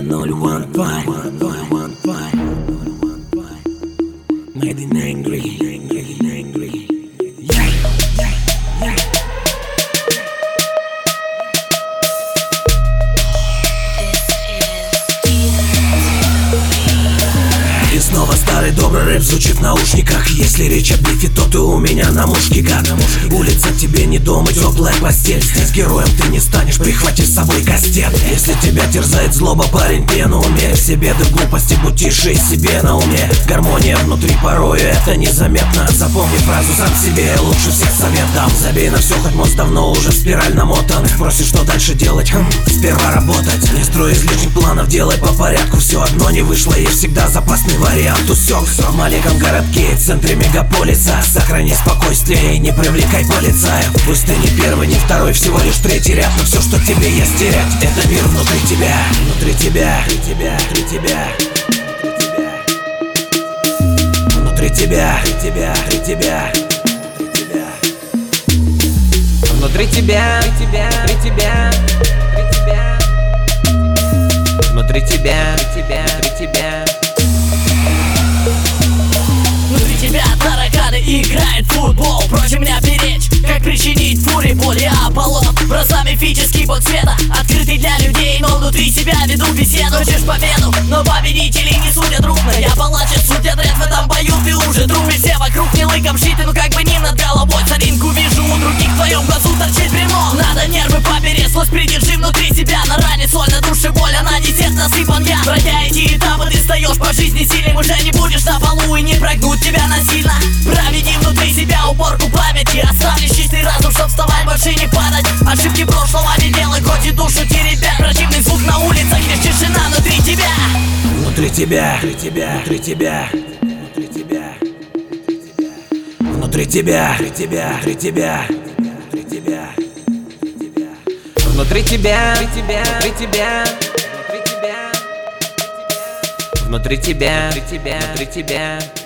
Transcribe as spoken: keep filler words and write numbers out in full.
ноль один пять Made in Angry. И снова старый добрый рэп звучит в наушниках. Если речь о бифе, то ты у меня на мушке, гад. Улица тебе не дом и теплая постель. Здесь героем ты не станешь, прихвати с собой кастет. Если тебя терзает злоба, парень, пену умей. Все беды в глупости, будь тише и себе на уме. Гармония внутри порою, это незаметно. Запомни фразу сам себе, лучше всех совет дам. Забей на все, хоть мозг давно уже в спираль намотан. Спросишь, что дальше делать? Хм, сперва работать. Не строй излишних планов, делай по порядку. Все одно не вышло, есть всегда запасный вариант. Усек в маленьком городке, в центре мегаполиса. Сохрани спокойствие и не привлекай полицаев. Пусть ты не первый, не второй, всего лишь третий ряд. Но все, что тебе есть терять, это мир внутри тебя. Внутри тебя, внутри тебя, внутри тебя. Внутри тебя, внутри тебя, внутри тебя. Внутри тебя, внутри тебя, внутри тебя. Внутри тебя, внутри тебя, внутри тебя. Внутри тебя тараканы играет в футбол. Против меня перечь, как причинить фури боль. Я Аполлон, бросаю мифический бог света, открытый для людей, но внутри себя веду беседу. Хочешь победу, но победители не судят ровно. Я палач, судят ряд в этом бою, ты уже друг. И все вокруг не лыком шиты, ну как бы не над головой. Соринку вижу у других, в твоем глазу торчит бревно. Надо нервы поберечь, злость придержи внутри себя. На ране соль, на душе боль, а на десерт насыпан я. Пройдя эти этапы, ты встаешь по жизни сильным. Уже не будешь на полу и не прогнуть тебя насильно. Проведи внутри себя уборку памяти. Оставишь чистый разум, чтоб вставать, больше не падать. Ошибки прошлого не делай, хоть и душу теребя. Противный звук на улицах, лишь тишина внутри тебя. Внутри тебя, внутри тебя, внутри тебя. Внутри тебя, внутри тебя, внутри тебя, внутри тебя. Внутри тебя, внутри тебя, внутри тебя. Внутри тебя, внутри тебя, внутри тебя.